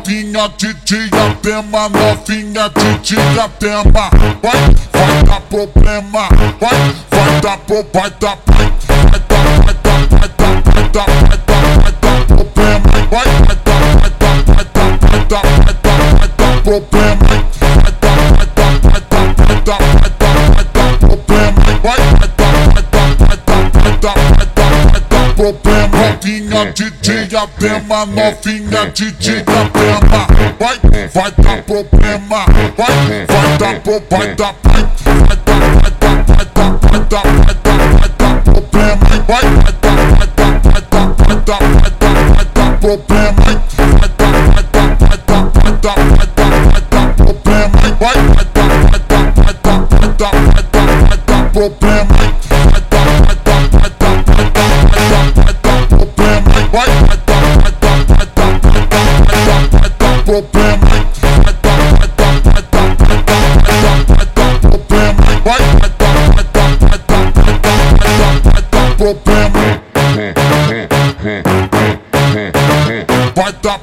novinha de Diadema, novinha de Diadema. Vai dar problema, vai dar problema, vai dar problema, vai dar problema, novinha de Diadema, novinha de Diadema. Vai dar problema, vai dar problema, vai dar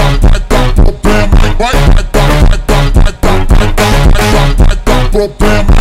problema.